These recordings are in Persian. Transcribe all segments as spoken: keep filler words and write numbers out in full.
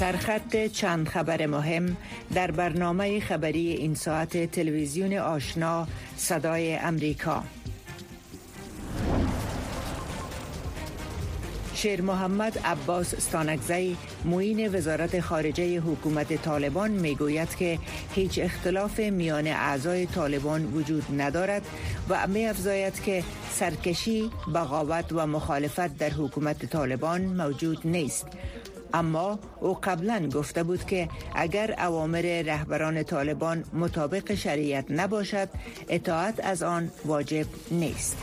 سرخط چند خبر مهم در برنامه خبری این ساعت تلویزیون آشنا صدای امریکا. شیر محمد عباس استانکزی معین وزارت خارجه حکومت طالبان میگوید که هیچ اختلاف میان اعضای طالبان وجود ندارد و می‌افزاید که سرکشی، بغاوت و مخالفت در حکومت طالبان موجود نیست. اما او قبلا گفته بود که اگر اوامر رهبران طالبان مطابق شریعت نباشد، اطاعت از آن واجب نیست.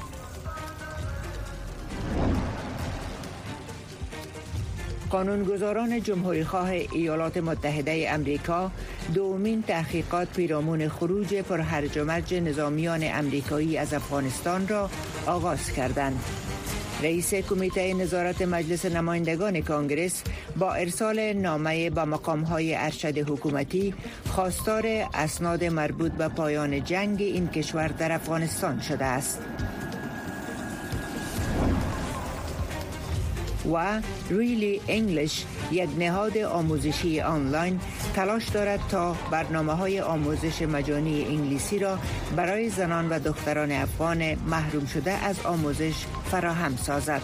قانونگذاران جمهوری خواه ایالات متحده امریکا دومین تحقیقات پیرامون خروج پرهرج و مرج نظامیان امریکایی از افغانستان را آغاز کردند. رئیس کمیته نظارت مجلس نمایندگان کانگرس با ارسال نامه به مقام‌های ارشد حکومتی خواستار اسناد مربوط به پایان جنگ این کشور در افغانستان شده است. و ریلی انگلیش، یک نهاد آموزشی آنلاین، تلاش دارد تا برنامه‌های آموزش مجانی انگلیسی را برای زنان و دختران افغان محروم شده از آموزش فراهم سازد.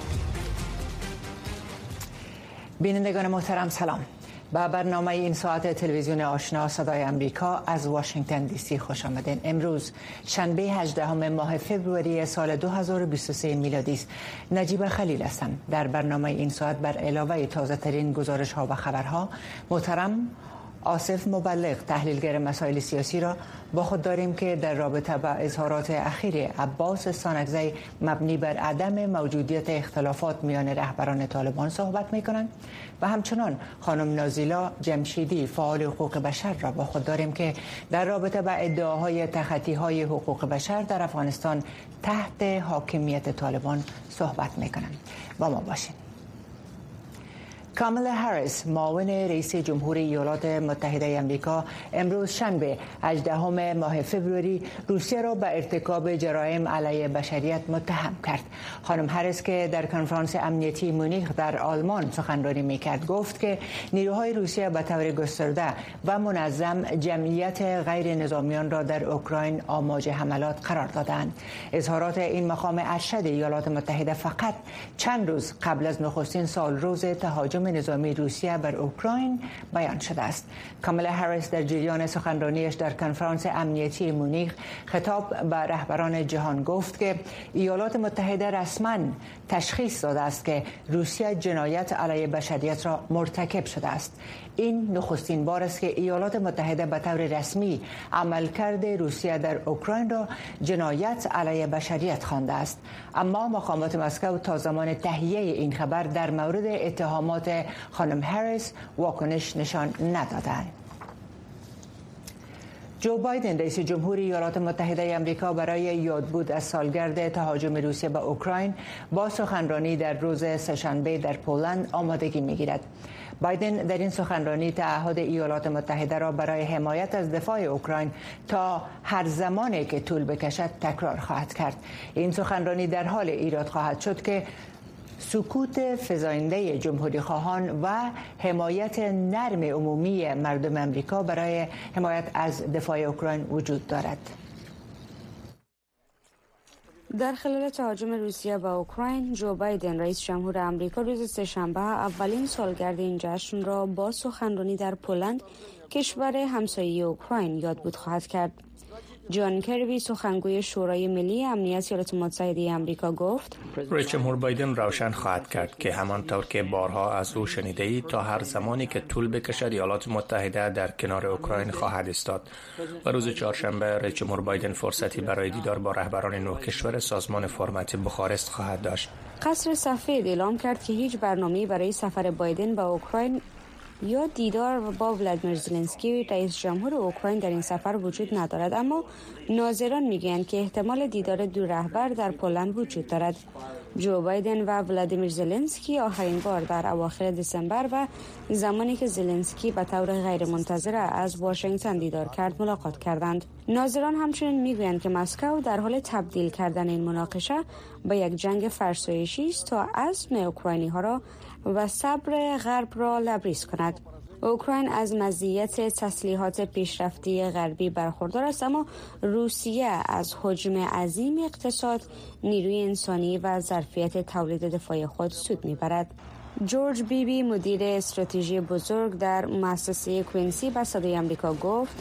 بینندگان محترم سلام. با برنامه این ساعت تلویزیون آشنا صدای امریکا از واشنگتن دی سی خوش آمدین. امروز شنبه هجدهم ماه فوریه سال دو هزار و بیست و سه میلادی است. نجیب خلیل هستم. در برنامه این ساعت بر علاوه تازه ترین گزارش ها و خبرها، محترم آصف مبلغ تحلیلگر مسائل سیاسی را با خود داریم که در رابطه با اظهارات اخیر عباس استانکزی مبنی بر عدم موجودیت اختلافات میان رهبران طالبان صحبت می‌کنند و همچنان خانم نازیلا جمشیدی فعال حقوق بشر را با خود داریم که در رابطه با ادعاهای تخطی‌های حقوق بشر در افغانستان تحت حاکمیت طالبان صحبت می‌کنند. با ما باشید. کامالا هریس، معاون رئیس جمهور ایالات متحده آمریکا، امروز شنبه هجدهم ماه فوریه روسیه را به ارتکاب جرایم علیه بشریت متهم کرد. خانم هریس که در کنفرانس امنیتی مونیخ در آلمان سخنرانی میکرد گفت که نیروهای روسیه به طور گسترده و منظم جمعیت غیر نظامیان را در اوکراین آماج حملات قرار دادند. اظهارات این مقام ارشد ایالات متحده فقط چند روز قبل از نخستین سالروز تهاجم نظامی روسیه بر اوکراین بیان شده است. کامالا هریس در جریان سخنرانیش در کنفرانس امنیتی مونیخ خطاب به رهبران جهان گفت که ایالات متحده رسما تشخیص داده است که روسیه جنایت علیه بشریت را مرتکب شده است. این نخستین بار است که ایالات متحده به طور رسمی عملکرد روسیه در اوکراین را جنایت علیه بشریت خوانده است. اما مقامات مسکو تا زمان تهیه این خبر در مورد اتهامات خانم هریس واکنش نشان ندادند. جو بایدن رئیس جمهور ایالات متحده آمریکا برای یادبود از سالگرد تهاجم روسیه به اوکراین با سخنرانی در روز سه‌شنبه در پولند آمادگی می‌گیرد. بایدن در این سخنرانی تعهد ایالات متحده را برای حمایت از دفاع اوکراین تا هر زمانی که طول بکشد تکرار خواهد کرد. این سخنرانی در حال ایراد خواهد شد که سکوت فزاینده جمهوری خواهان و حمایت نرم عمومی مردم آمریکا برای حمایت از دفاع اوکراین وجود دارد. در خلال تهاجم روسیه به اوکراین، جو بایدن رئیس جمهور آمریکا روز سه‌شنبه اولین سالگرد این جشن را با سخنرانی در پولند، کشور همسایه اوکراین، یادبود خواهد کرد. جان کربی، سخنگوی شورای ملی امنیت ایالات متحده آمریکا، گفت رئیس جمهور بایدن روشن خواهد کرد که همانطور که بارها از او شنیده اید تا هر زمانی که طول بکشد ایالات متحده در کنار اوکراین خواهد ایستاد. و روز چهارشنبه رئیس جمهور بایدن فرصتی برای دیدار با رهبران نه کشور سازمان فرمت بخارست خواهد داشت. قصر سفید اعلام کرد که هیچ برنامه‌ای برای سفر بایدن به اوکراین یا دیدار با ولادیمیر زلنسکی رئیس جمهور اوکراین در این سفر وجود ندارد، اما ناظران میگویند که احتمال دیدار دو رهبر در پولند وجود دارد. جو بایدن و ولادیمیر زلنسکی آخرین بار در اواخر دسامبر و زمانی که زلنسکی به طور غیرمنتظره از واشنگتن دیدار کرد ملاقات کردند. ناظران همچنین میگویند که مسکو در حال تبدیل کردن این مناقشه به یک جنگ فرسایشی است تا عزم اوکراینی ها را و صبر غرب را لبریز کند. اوکراین از مزیت تسلیحات پیشرفته غربی برخوردار است، اما روسیه از حجم عظیم اقتصاد، نیروی انسانی و ظرفیت تولید دفاعی خود سود میبرد. جورج بیبی مدیر استراتژی بزرگ در مؤسسه کوینسی به صدای آمریکا گفت: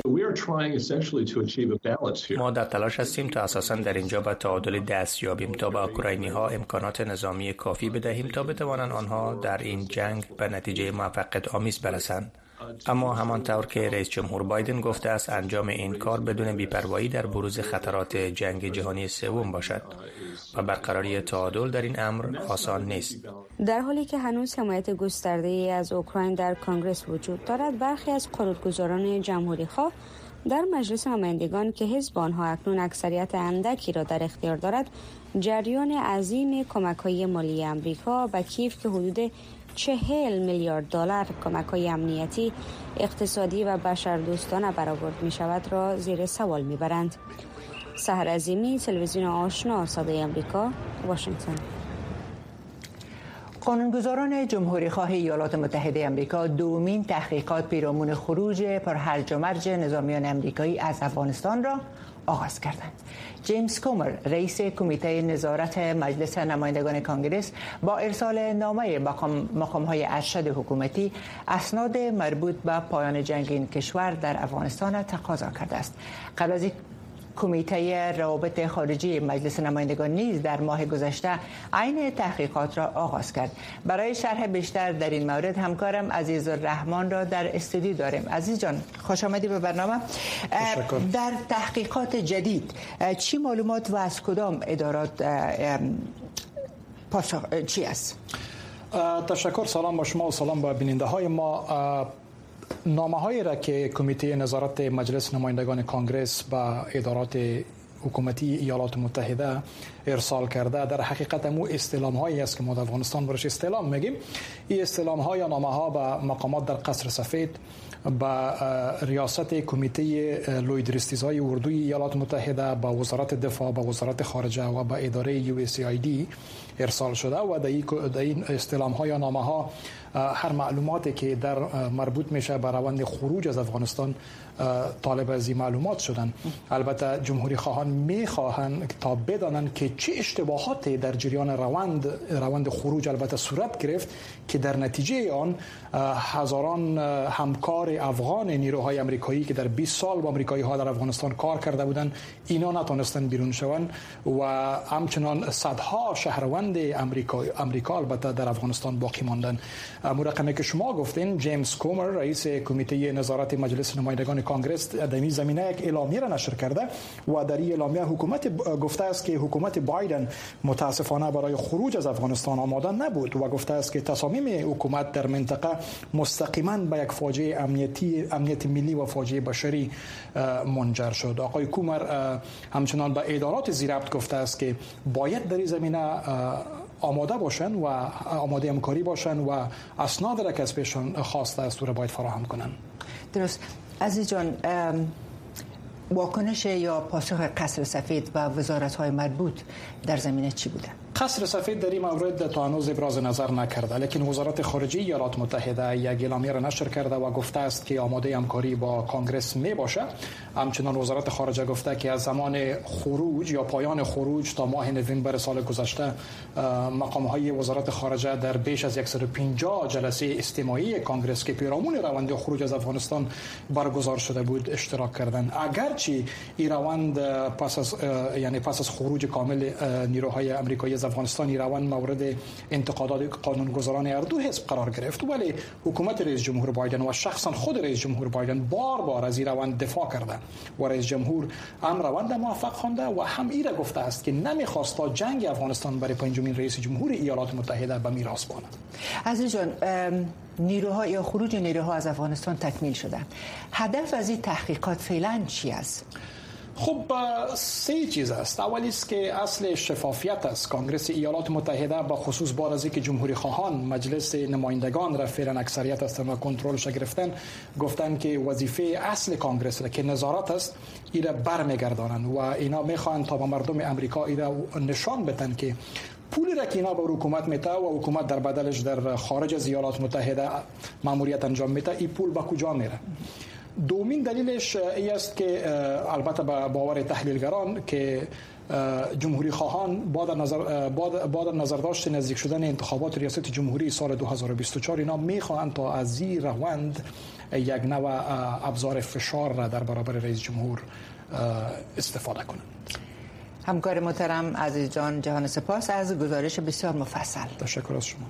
ما در تلاش هستیم تا اساساً در اینجا به تعادل دست یابیم تا به اوکراینی ها امکانات نظامی کافی بدهیم تا بتوانند آنها در این جنگ به نتیجه موفقیت آمیز برسند. اما همانطور که رئیس جمهور بایدن گفته است انجام این کار بدون بی‌پروایی در بروز خطرات جنگ جهانی سوم باشد و برقراری تعادل در این امر آسان نیست. در حالی که هنوز حمایت گسترده‌ای از اوکراین در کنگره وجود دارد، برخی از قانونگذاران جمهوری‌خواه در مجلس نمایندگان که حزب آنها اکنون اکثریت اندکی را در اختیار دارد، جریان عظیم کمک‌های مالی آمریکا به کیف که حدود چهل میلیارد دلار کمک‌های امنیتی، اقتصادی و بشردوستانه برآورد می‌شود را زیر سوال می‌برند. سحر عظیمی، تلویزیون آشنا، صدای آمریکا، واشنگتن. قانونگذاران جمهوری خواه ایالات متحده آمریکا دومین تحقیقات پیرامون خروج پرهرج و مرج نظامیان آمریکایی از افغانستان را آغاز کردند. جیمز کومر، رئیس کمیته نظارت مجلس نمایندگان کانگرس، با ارسال نامه مقام‌های ارشد حکومتی اسناد مربوط به پایان جنگ این کشور در افغانستان تقاضا کرده است. قبل از کمیته روابط خارجی مجلس نمایندگان نیز در ماه گذشته عین تحقیقات را آغاز کرد. برای شرح بیشتر در این مورد همکارم عزیز الرحمن را در استودیو داریم. عزیز جان، خوش آمدی به برنامه. تشکر. در تحقیقات جدید چی معلومات و از کدام ادارات پاسخ چی است؟ تشکر. سلام با شما و سلام با بیننده های ما. نامه هایی را که کمیته نظارت مجلس نمایندگان کانگرس به ادارات حکومتی ایالات متحده ارسال کرده در حقیقت مو استعلام هایی است که ما در افغانستان برش استعلام میگیم. این استعلام ها یا نامه ها به مقامات در قصر سفید، با ریاست کمیته لوید ریستیزهای اردوی ایالات متحده، با وزارت دفاع، با وزارت خارجه و با اداره یو اس ای آی دی ارسال شده و در این استعلام ها یا نامه ها هر معلوماتی که در مربوط میشه به روند خروج از افغانستان طالب از این معلومات شدن. البته جمهوری خواهان میخواهند تا بدانند که چه اشتباهاتی در جریان روند روند خروج البته صورت گرفت که در نتیجه آن هزاران همکار افغان نیروهای آمریکایی که در بیست سال با آمریکایی ها در افغانستان کار کرده بودند اینا نتونستن بیرون شوند و همچنان صدها شهروند آمریکا آمریکا البته در افغانستان باقی ماندن. مرقمی که شما گفتین، جیمز کومر رئیس کمیته نظارت مجلس نمایندگان کانگرس در این زمینه یک اعلامیه را نشر کرده و در این اعلامیه حکومت گفته است که حکومت بایدن متاسفانه برای خروج از افغانستان آماده نبود و گفته است که تصامیم حکومت در منطقه مستقیما به یک فاجعه امنیتی امنیت ملی و فاجعه بشری منجر شد. آقای کومر همچنان به ادارات زیربط گفته است که باید در این زمینه آماده باشن و آماده همکاری باشن و اسناد را که از پیشون خواسته است را باید فراهم کنن. درست. عزیز جان، واکنش یا پاسخ قصر سفید و وزارت‌های مربوط در زمینه چی بوده؟ قصر سفید در این مورد تا هنوز ابراز نظر نکرده، لیکن وزارت خارجه ایالات متحده یک اعلامیه را نشر کرده و گفته است که آماده همکاری با کانگرس می باشه. همچنان وزارت خارجه گفته که از زمان خروج یا پایان خروج تا ماه نوامبر سال گذشته مقام‌های وزارت خارجه در بیش از صد و پنجاه جلسه استماعی کانگرس که پیرامون روند خروج از افغانستان برگزار شده بود اشتراک کردند. اگرچه این روند پس از یعنی پس از خروج کامل نیروهای آمریکایی از افغانستان این روند مورد انتقادات قانونگذاران هر دو حزب قرار گرفت، ولی حکومت رئیس جمهور بایدن و شخصا خود رئیس جمهور بایدن بار بار از این روند دفاع کرده و رئیس جمهور هم روند موفق خوانده و هم این را گفته است که نمیخواست تا جنگ افغانستان برای پنجمین رئیس جمهور ایالات متحده به میراث بماند. عزیز جان، نیروها یا خروج نیروها از افغانستان تکمیل شده. هدف از این تحقیقات فعلا چی است؟ خب سه چیز است. اولی است که اصل شفافیت است. کنگره ایالات متحده به خصوص بعد از اینکه جمهوری خواهان مجلس نمایندگان را فعلا اکثریت هستند و کنترلش گرفتن، گفتن که وظیفه اصل کنگره را که نظارت است اینا برمیگردانند و اینا میخوان تا به مردم امریکا اینا نشان بدن که پولی را که اینا به حکومت میته و حکومت در بدلش در خارج از ایالات متحده ماموریت انجام میده، این پول به کجا میره. دومین دلیلش این است که البته به باور تحلیلگران که جمهوری خواهان با در نظر با در نظر داشت نزدیک شدن انتخابات ریاست جمهوری سال دو هزار و بیست و چهار اینا میخواهند تا از این روند یک نوع ابزار فشار را در برابر رئیس جمهور استفاده کنند. همکار محترم عزیز جان، جهان سپاس از گزارش بسیار مفصل. تشکر از شما.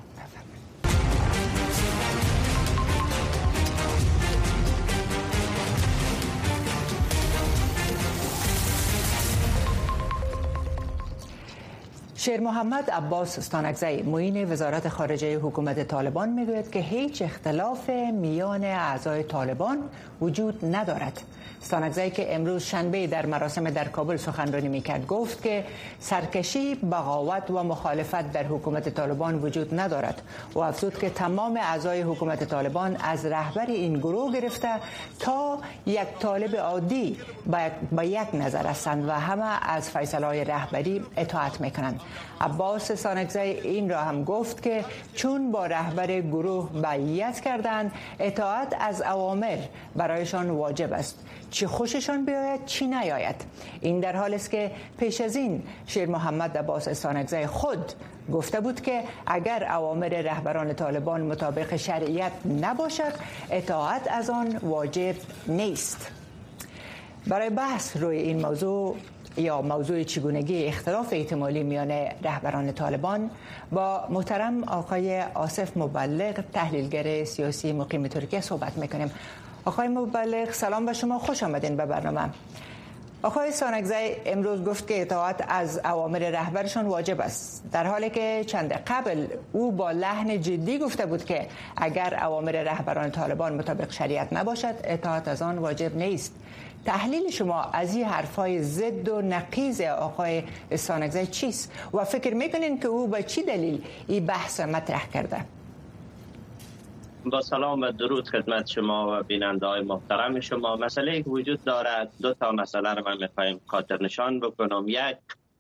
شیر محمد عباس استانکزی معین وزارت خارجه حکومت طالبان میگوید که هیچ اختلاف میان اعضای طالبان وجود ندارد. استانکزی که امروز شنبه در مراسم در کابل سخنرانی میکرد گفت که سرکشی، بغاوت و مخالفت در حکومت طالبان وجود ندارد و افزود که تمام اعضای حکومت طالبان از رهبر این گروه گرفته تا یک طالب عادی با یک نظر هستند و همه از فیصله‌های رهبری اطاعت میکنند. عباس استانکزی این را هم گفت که چون با رهبر گروه بیعت کردند، اطاعت از اوامر برایشان واجب است، چی خوششان بیاید چی نیاید. این در حالی است که پیش از این شیر محمد عباس استانکزی خود گفته بود که اگر اوامر رهبران طالبان مطابق شریعت نباشد، اطاعت از آن واجب نیست. برای بحث روی این موضوع یا موضوع چگونگی اختلاف احتمالی میان رهبران طالبان با محترم آقای آصف مبلغ، تحلیلگر سیاسی مقیم ترکیه صحبت میکنیم. آقای مبلغ سلام به شما، خوش آمدین به برنامه. آقای استانکزی امروز گفت که اطاعت از اوامر رهبرشان واجب است، در حالی که چند قبل او با لحن جدی گفته بود که اگر اوامر رهبران طالبان مطابق شریعت نباشد، اطاعت از آن واجب نیست. تحلیل شما از این حرفای ضد و نقیض آقای استانکزی چیست و فکر میکنین که او به چی دلیل این بحث مطرح کرده؟ با سلام و درود خدمت شما و بیننده های محترم شما. مسئله که وجود دارد، دو تا مسئله رو من میخوایم خاطر نشان بکنم. یک،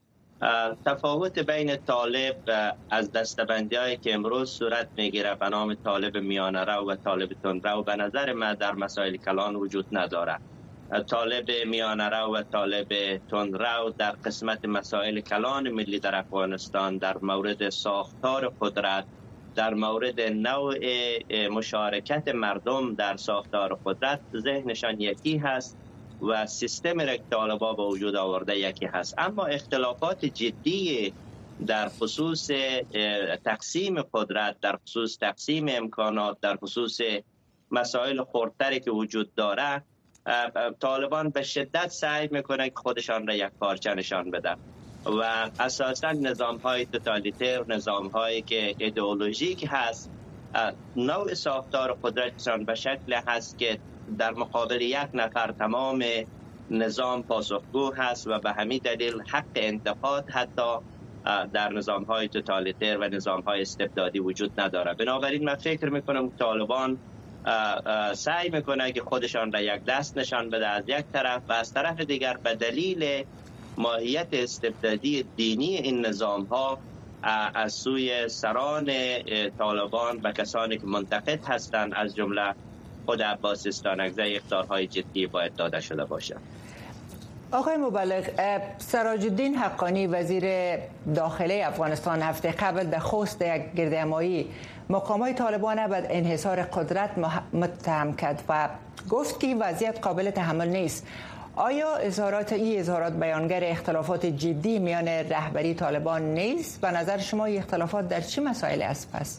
تفاوت بین طالب از دستبندی هایی که امروز صورت میگیره به نام طالب میانه رو و طالب تندرو به نظر من در مسائل کلان وجود نداره. طالب میانه رو و طالب تندرو در قسمت مسائل کلان ملی در افغانستان، در مورد ساختار قدرت، در مورد نوع مشارکت مردم در ساختار قدرت، ذهنشان یکی هست و سیستم را که طالبا به وجود آورده یکی هست. اما اختلافات جدی در خصوص تقسیم قدرت، در خصوص تقسیم امکانات، در خصوص مسائل خردتری که وجود داره، طالبان به شدت سعی میکنه که خودشان را یک پارچه نشان بده و اساساً نظام های توتالیتر، نظام هایی که ایدئولوژیک هست، نوع ساختار قدرتشان به شکل هست که در مقابل یک نفر تمام نظام پاسخگو هست و به همین دلیل حق انتقاد حتی در نظام های توتالیتر و نظام های استبدادی وجود نداره. بنابراین من فکر میکنم که طالبان سعی میکنه که خودشان را یک دست نشان بده از یک طرف و از طرف دیگر به دلیل ماهیت استبدادی دینی این نظام ها از سوی سران طالبان و کسانی که منتقد هستند از جمله خود عباس استانکزی اخطارهای جدی باید داده شده باشد. آقای مبلغ، سراج الدین حقانی وزیر داخلی افغانستان هفته قبل در خوست یک گردهمایی مقامات طالبان به انحصار قدرت متهم کرد و گفت که وضعیت قابل تحمل نیست. آیا اظهارات این اظهارات بیانگر اختلافات جدی میان رهبری طالبان نیست؟ به نظر شما این اختلافات در چه مسائل است پس؟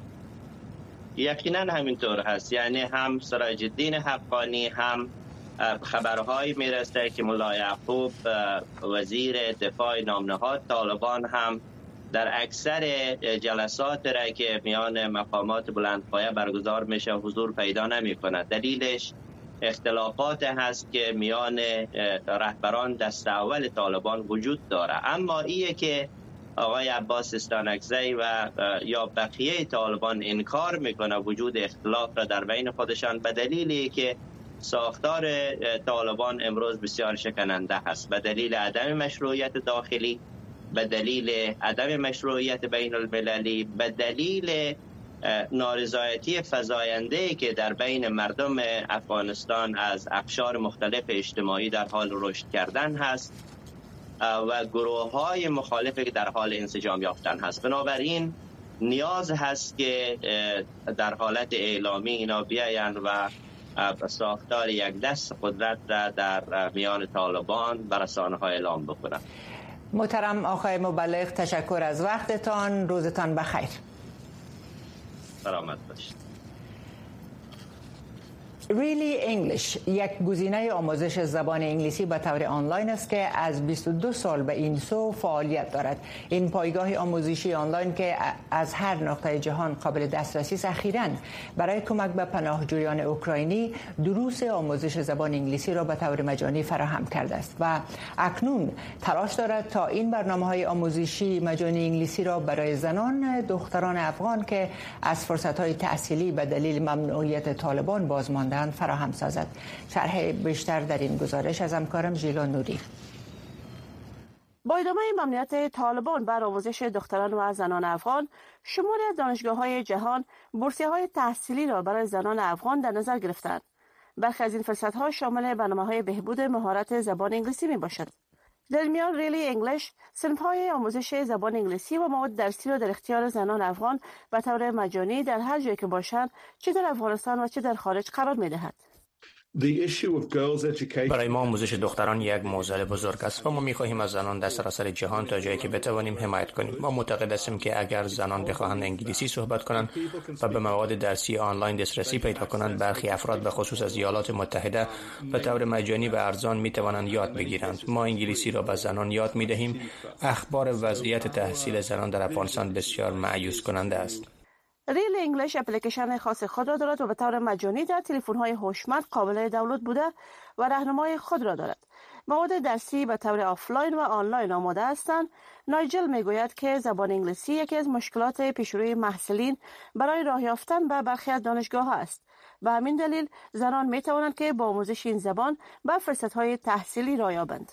یقینا همینطور هست. یعنی هم سراج الدین حقانی هم خبرهایی میرسه که ملا یعقوب وزیر دفاع نامنهاد طالبان هم در اکثر جلسات را که میان مقامات بلندپایه برگزار میشه حضور پیدا نمی کند. دلیلش اختلافات هست که میان رهبران دست اول طالبان وجود داره. اما ایه که آقای عباس استانکزی و یا بقیه طالبان انکار میکنه وجود اختلاف را در بین خودشان، به دلیلی که ساختار طالبان امروز بسیار شکننده هست، به دلیل عدم مشروعیت داخلی، به دلیل عدم مشروعیت بین المللی، به دلیل نارضایتی فزاینده‌ای که در بین مردم افغانستان از اقشار مختلف اجتماعی در حال رشد کردن هست و گروه‌های مخالفی که در حال انسجام یافتن هست. بنابراین نیاز هست که در حالت اعلامی اینا بیاین و ساختار یک دست قدرت را در میان طالبان بر رسانه‌ها اعلام بکنن. محترم آقای مبلغ، تشکر از وقتتان. روزتان بخیر. سلامت باشید. Really English یک گزینه آموزش زبان انگلیسی به طور آنلاین است که از بیست و دو سال به این سو فعالیت دارد. این پایگاه آموزشی آنلاین که از هر نقطه جهان قابل دسترسی است، اخیراً برای کمک به پناهجویان اوکراینی دروس آموزش زبان انگلیسی را به طور مجانی فراهم کرده است و اکنون تلاش دارد تا این برنامه‌های آموزشی مجانی انگلیسی را برای زنان دختران افغان که از فرصت‌های تحصیلی به دلیل ممنوعیت طالبان بازمانده فراهم سازد. شرح بیشتر در این گزارش از همکارم ژیلا نوری. با ادامه ممنوعیت طالبان بر آموزش دختران و زنان افغان، شماری از دانشگاه‌های جهان بورسیه‌های تحصیلی را برای زنان افغان در نظر گرفتند. برخی از این فرصت‌ها شامل برنامه‌های بهبود مهارت زبان انگلیسی می‌باشد. در میان ریلی انگلیش صنف‌های آموزش زبان انگلیسی و مواد درسی را در اختیار زنان افغان به طور مجانی در هر جایی که باشند، چه در افغانستان و چه در خارج قرار می‌دهد. برای ما آموزش دختران یک موضوع بزرگ است و ما می‌خواهیم از زنان در سراسر جهان تا جایی که بتوانیم حمایت کنیم. ما معتقد هستیم که اگر زنان بخواهند انگلیسی صحبت کنند و به مواد درسی آنلاین دسترسی پیدا کنند، برخی افراد به خصوص از ایالات متحده به طور مجانی و ارزان می‌توانند یاد بگیرند. ما انگلیسی را به زنان یاد می‌دهیم. اخبار وضعیت تحصیل زنان در افغانستان بسیار مایوس کننده است. ریل انگلیش اپلیکیشن خاص خود را دارد و به طور مجانی در تلفن‌های هوشمند قابل دانلود بوده و راهنمای خود را دارد. مواد درسی به طور آفلاین و آنلاین آماده هستند. نایجل میگوید که زبان انگلیسی یکی از مشکلات پیشروی محصلین برای راه یافتن به برخی از دانشگاه‌ها است. به همین دلیل زنان می توانند که با آموزش این زبان به فرصت‌های تحصیلی راه یابند.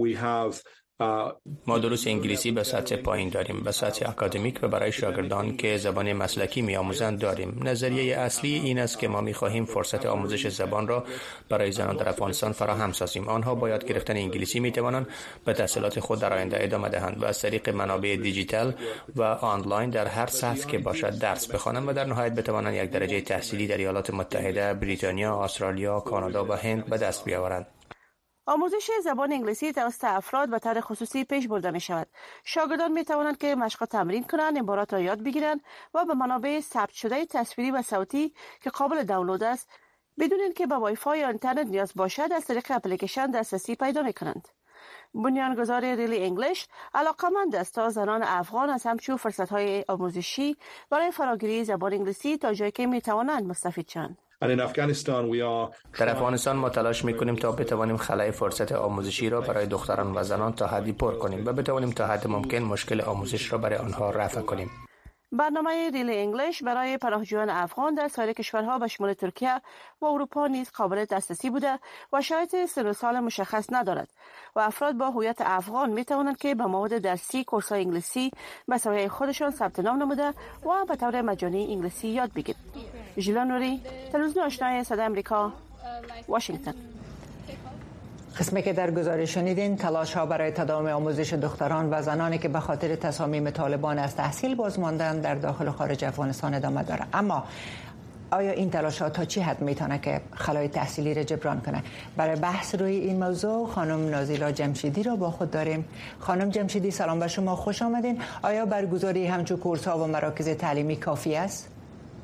ما دروس انگلیسی به سطح پایین داریم، به سطح اکادمیک و برای شاگردان که زبان مسلکی می‌آموزند داریم. نظریه اصلی این است که ما می‌خواهیم فرصت آموزش زبان را برای زنان در افغانستان فراهم سازیم. آنها با یاد گرفتن انگلیسی می‌توانند به تحصیلات خود در آینده ادامه دهند و از طریق منابع دیجیتال و آنلاین در هر سطح که باشد درس بخوانند و در نهایت بتوانند یک درجه تحصیلی در ایالات متحده، بریتانیا، استرالیا، کانادا و هند به دست بیاورند. آموزش زبان انگلیسی توسط افراد به طور خصوصی پیش برده می شود. شاگردان می توانند که مشق تمرین کنند، عبارات را یاد بگیرند و به منابع ثبت شده تصویری و صوتی که قابل دانلود است بدون اینکه به وای فای یا اینترنت نیاز باشد از طریق اپلیکیشن دسترسی پیدا می کنند. بنیانگذار ریلی انگلیش علاقمند است تا زنان افغان از همچون فرصت‌های آموزشی برای فراگیری زبان انگلیسی تا جایی که می توانند مستفید شوند. در افغانستان ما تلاش می‌کنیم تا بتوانیم خلای فرصت آموزشی را برای دختران و زنان تا حدی پر کنیم و بتوانیم تا حد ممکن مشکل آموزش را برای آنها رفع کنیم. برنامه ریلی انگلیش برای پناهجویان افغان در سایر کشورها به شمول ترکیه و اروپا نیز قابل دسترسی بوده و شرایط سن و سال مشخص ندارد و افراد با هویت افغان می توانند که به مواد درسی کورس‌های انگلیسی به سویه خودشان ثبت نام نموده و به طور مجانی انگلیسی یاد بگیرند. ژیلا نوری، تلویزیون آشنای صدای آمریکا، واشنگتن. قسمی که در گزارش شنیدین، تلاش ها برای تداوم آموزش دختران و زنانی که به خاطر تصامیم طالبان از تحصیل باز ماندن در داخل و خارج افغانستان ادامه داره. اما آیا این تلاش ها تا چی حد میتونه که خلای تحصیلی را جبران کنه؟ برای بحث روی این موضوع خانم نازیلا جمشیدی را با خود داریم. خانم جمشیدی، سلام به شما، خوش آمدین. آیا برگزاری همچون کورس ها و مراکز تعلیمی کافی است؟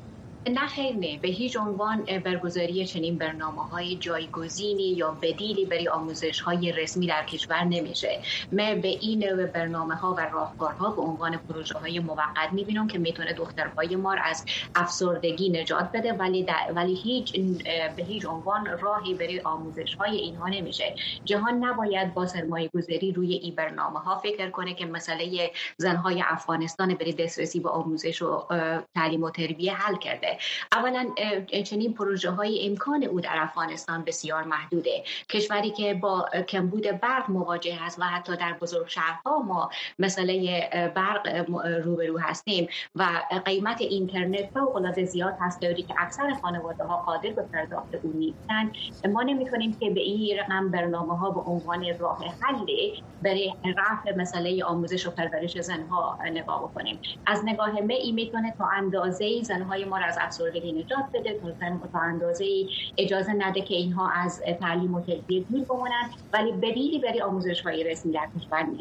نه خیر نه، به هیچ عنوان برگزاری چنین برنامه‌های جایگزینی یا بدیلی برای آموزش‌های رسمی در کشور نمیشه. ما به این نوع برنامه‌ها و راهکارها به عنوان پروژه‌های موقت می‌بینیم که میتونه دخترهای ما از افسردگی نجات بده، ولی در ولی هیچ به هیچ عنوان راهی برای آموزش‌های اینها نمیشه. جهان نباید با سرمایه‌گذاری روی این برنامه‌ها فکر کنه که مسئله زن‌های افغانستان برای دسترسی به آموزش و تعلیم و تربیت حل کرده. اولا چنین پروژه های امکان او در افغانستان بسیار محدوده. کشوری که با کمبود برق مواجه است و حتی در بزرگ شهرها ما مسئله برق روبرو هستیم و قیمت اینترنت فوق‌العاده زیاد هست، طوری که اکثر خانواده ها قادر به پرداخت او نیستند. ما نمیتونیم که به این رقم برنامه ها به عنوان راه حل برای رفع مسئله آموزش و پرورش زنها نگاه بکنیم. از نگاه ما این میتونه تا اندازه‌ای زنهای ما را از افسردگی نجات بده، تا اندازه‌ای اجازه نده که اینها از تعلیم و تربیت دور بمونن، ولی بدیلی برای آموزش‌های رسمی در کشور نیست.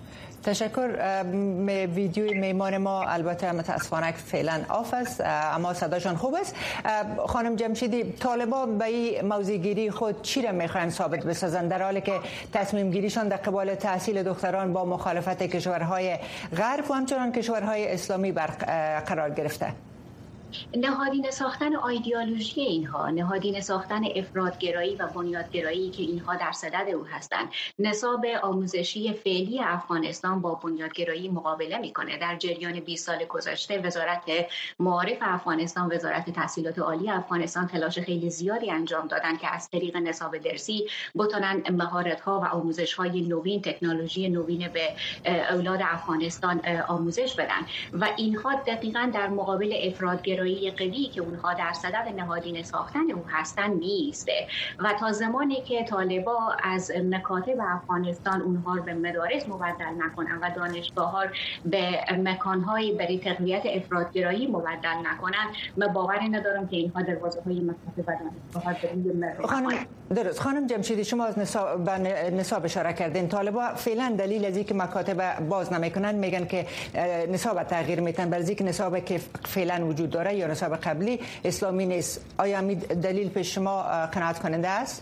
تشکر. ویدیوی میمان ما البته متاسفانه فعلا آف است، اما صداشان خوب است. خانم جمشیدی، طالبان به این موضوع گیری خود چی را میخواین ثابت بسازند در حالی که تصمیم گیریشان در قبال تحصیل دختران با مخالفت کشورهای غرب و همچنان کشورهای اسلامی قرار گرفته؟ نهادینه ساختن ایدئولوژی اینها، نهادینه ساختن افراطگرایی و بنیادگرایی که اینها در صدد او هستند. نصاب آموزشی فعلی افغانستان با بنیادگرایی مقابله میکنه. در جریان بیست سال گذشته وزارت معارف افغانستان، وزارت تحصیلات عالی افغانستان تلاش خیلی زیادی انجام دادن که از طریق نصاب درسی بتونن مهارت‌ها و آموزش‌های نوین، تکنولوژی نوین به اولاد افغانستان آموزش بدن و اینها دقیقاً در مقابل افراطگرایی قوی که اونها در صدد نهادینه ساختن او هستن نیسته. و تا زمانی که طالبا از مکاتب افغانستان اونها رو به مدارس مبدل نکنن و دانشگاه‌ها به مکان‌های برای تقویت افراطگرایی مبدل نکنن، من باور ندارم که اینها دروازه‌های مکاتب و دانشگاه‌ها خانم درست. خانم جمشیدی، شما از نصاب به نصاب اشاره کردین. طالبا فعلا دلیل از اینکه مکاتب باز نمیکنن میگن که نصاب تغییر میتن، برای اینکه نصاب که فعلا وجود داره یا نصاب قبلی اسلامی نیست. آیا می دلیل پیش شما قناعت کننده است؟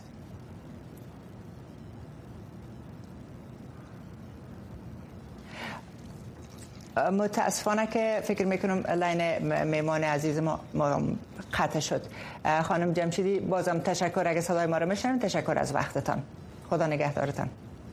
متاسفانه که فکر میکنم لین میمان عزیز ما, ما قطع شد. خانم جمشیدی بازم تشکر، اگه صدای ما رو میشنوید تشکر از وقتتان. خدا نگهدارتان.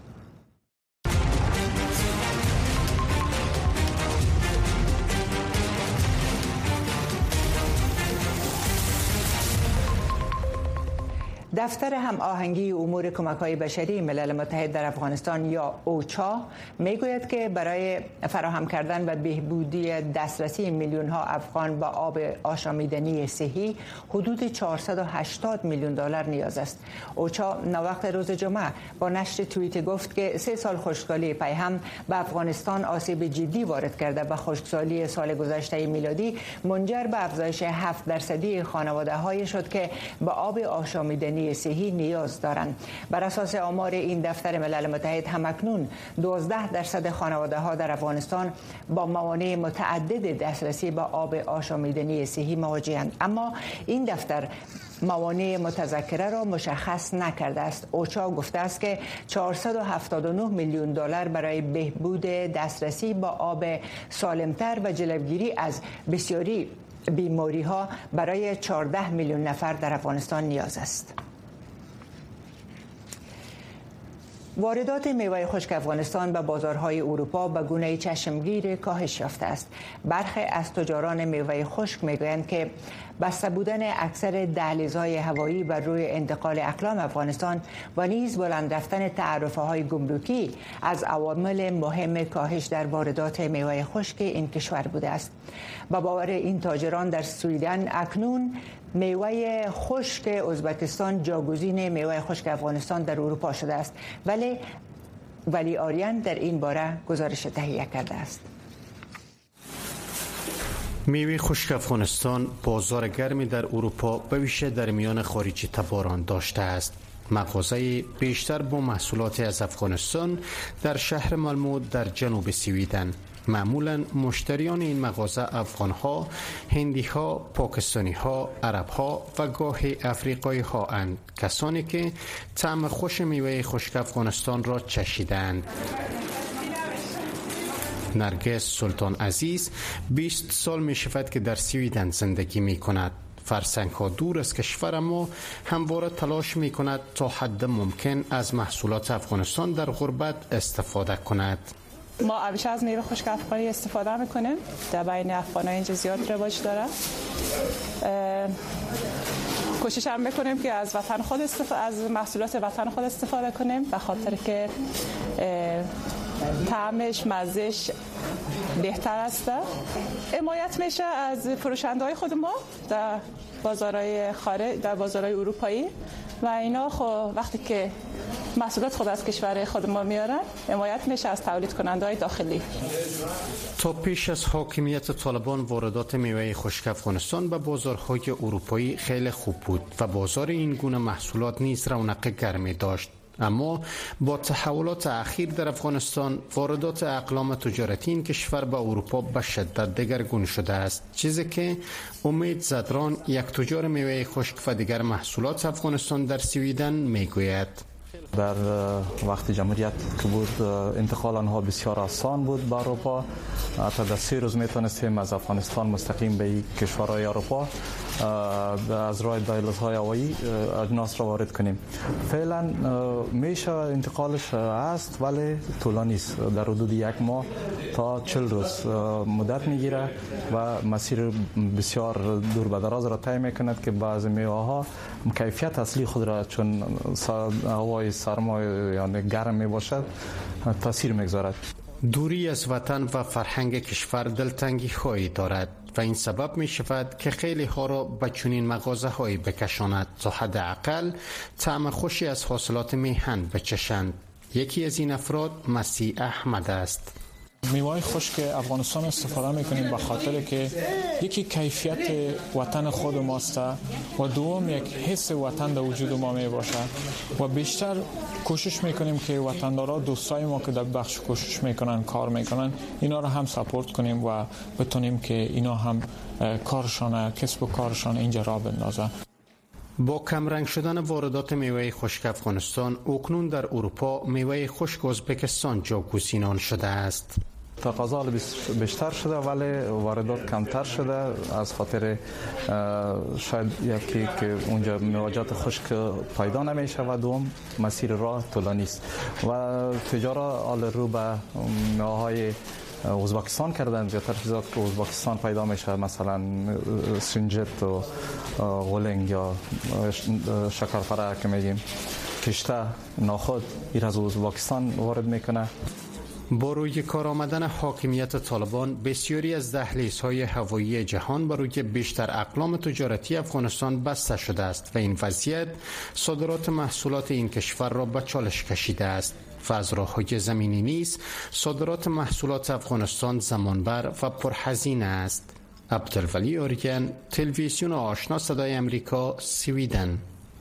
دفتر هم آهنگی امور کمک‌های بشری ملل متحد در افغانستان یا اوچا میگوید که برای فراهم کردن و بهبودی دسترسی میلیون ها افغان به آب آشامیدنی صحی حدود چهارصد و هشتاد میلیون دلار نیاز است. اوچا نوقت روز جمعه با نشر توییت گفت که سه سال خشکسالی پی هم به افغانستان آسیب جدی وارد کرده و خشکسالی سال گذشته میلادی منجر به افزایش هفت درصدی خانواده‌های شد که به آب آشامیدنی صحی نیاز دارند. بر اساس آمار این دفتر ملل متحد همکنون دوازده درصد خانواده ها در افغانستان با موانع متعدد دسترسی به آب آشامیدنی صحی مواجهند، اما این دفتر موانع متذکره را مشخص نکرده است. اوچا گفته است که چهارصد و هفتاد و نه میلیون دلار برای بهبود دسترسی با آب سالمتر و جلوگیری از بسیاری بیماری ها برای چهارده میلیون نفر در افغانستان نیاز است. واردات میوه خشک افغانستان به بازارهای اروپا به گونه چشمگیر کاهش یافته است. برخی از تجاران میوه خشک میگویند که بسته بودن اکثر دهلیزهای هوایی بر روی انتقال اقلام افغانستان و نیز بلند رفتن تعرفه‌های گمرکی از عوامل مهم کاهش در واردات میوه خشک این کشور بوده است. با باور این تاجران در سویدن اکنون میوه خشک ازبکستان جاگزین میوه خشک افغانستان در اروپا شده است، ولی ولی آریان در این باره گزارش تهیه کرده است. میوه خشک افغانستان بازار گرمی در اروپا به ویژه در میان خارجی تباران داشته است. مغازه بیشتر با محصولات از افغانستان در شهر مالمو در جنوب سویدن معمولا مشتریان این مغازه افغان‌ها، هندی‌ها، پاکستانی‌ها، عرب‌ها و گاهی افریقایی‌ها اند، کسانی که طعم خوش میوه خشک افغانستان را چشیدند. نرگس سلطان عزیز بیست سال می شود که در سویدن زندگی می کند. فرسنگ ها دور از کشور ما همواره تلاش می کند تا حد ممکن از محصولات افغانستان در غربت استفاده کند. ما همیشه از میوه خشک افغانی استفاده میکنیم. در بین افغان‌ها اینجا زیاد رواج داره. کوشش هم میکنیم که از وطن خود استفاده از محصولات وطن خود استفاده کنیم، به خاطر که طعمش، مزهش بهتر است. حمایت میشه از فروشنده‌های خود ما در بازارهای خارج، در بازارهای اروپایی و اینا. خب وقتی که محصولات خود از کشور خود ما میارن، حمایت میشه از تولید کننده‌های داخلی. تا پیش از حاکمیت طالبان واردات میوه خشک افغانستان به بازارهای اروپایی خیلی خوب بود و بازار این گونه محصولات نیز رونق گرمی داشت. اما با تحولات اخیر در افغانستان واردات اقلام تجارتی این کشور به اروپا به شدت دگرگون شده است، چیزی که امید زدران، یک تجار میوه خشک و دیگر محصولات افغانستان در سویدن میگوید. در وقت جمهوریت که بود انتقال آنها بسیار آسان بود به اروپا. حتی در سه روز میتونستیم از افغانستان مستقیم به کشورهای اروپا از راه دهلیزهای هوایی اجناس را وارد کنیم. فعلا میشه انتقالش است ولی طولانی است، در حدود یک ماه تا چهل روز مدت میگیره و مسیر بسیار دور به دراز را طی میکند که بعضی میوه ها کیفیت اصلی خود را چون هوای سرما یا گرم می باشد تاثیر میگذارد. دوری از وطن و فرهنگ کشور دلتنگی هایی دارد و این سبب می شود که خیلی ها را به چنین مغازه هایی بکشاند تا حداقل طعم خوشی از حاصلات میهن بچشند. یکی از این افراد مسیح احمد است. میوه خشک افغانستان استفاده میکنیم به خاطر که یکی کیفیت وطن خود ماست و دوم یک حس وطن در وجود ما می باشه و بیشتر کوشش میکنیم که وطندارا، دوستای ما که در بخش کوشش میکنن، کار میکنن، اینا رو هم سپورت کنیم و بتونیم که اینا هم کارشان، کسب و کارشان اینجا را بندازه. با کمرنگ شدن واردات میوه خشک افغانستان، اکنون در اروپا میوه خشک ازبکستان جاگزینان شده است. تقاضا بیشتر شده ولی واردات کمتر شده از خاطر شاید یکی که اونجا میوه‌جات خشک پیدا نمیشه و دوم مسیر راه طولانی است و تجارا آل رو به میوه‌های ازبکستان کردن. زیادتر چیزات که ازبکستان پیدا میشه مثلا سنجت و غولنگ یا شکرپره که میگیم، کشته، ناخود، این از ازبکستان وارد میکنه. با روی کار آمدن حاکمیت طالبان، بسیاری از دهلیزهای هوایی جهان برای بیشتر اقلام تجارتی افغانستان بسته شده است و این وضعیت صادرات محصولات این کشور را به چالش کشیده است. و از راه‌های زمینی نیز صادرات محصولات افغانستان زمانبر و پرهزینه است. عبدالولی آریان، تلویزیون آشنا صدای امریکا، سویدن.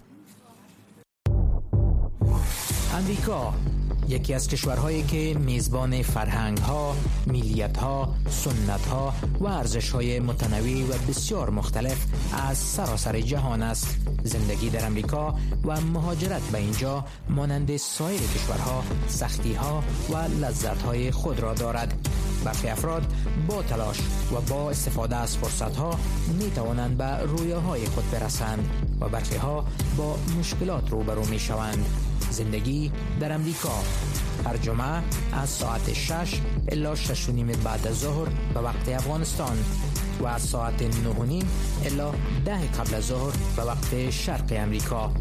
امریکا یکی از کشورهایی که میزبان فرهنگ‌ها، ملیت‌ها، سنت‌ها و ارزش‌های متنوع و بسیار مختلف از سراسر جهان است. زندگی در امریکا و مهاجرت به اینجا مانند سایر کشورها سختی‌ها و لذت‌های خود را دارد. برخی افراد با تلاش و با استفاده از فرصت‌ها می‌توانند به رویاهای خود برسند و برخی‌ها با مشکلات روبرو می‌شوند. زندگی در امریکا هر جمعه از ساعت شش الی شش و نیم بعد از ظهر به وقت افغانستان و از ساعت نه و نیم الی ده قبل از ظهر به وقت شرق امریکا.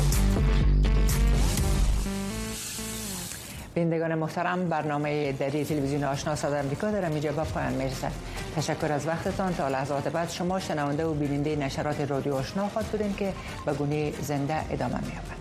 بینندگان محترم، برنامه دری تلویزیون آشنا صدای امریکا در اینجا به پایان میرسد. تشکر از وقتتان. تا لحظات بعد شما شنونده و بیننده نشرات رادیو آشنا خواهد بودین که به گونه زنده ادامه می‌یابد.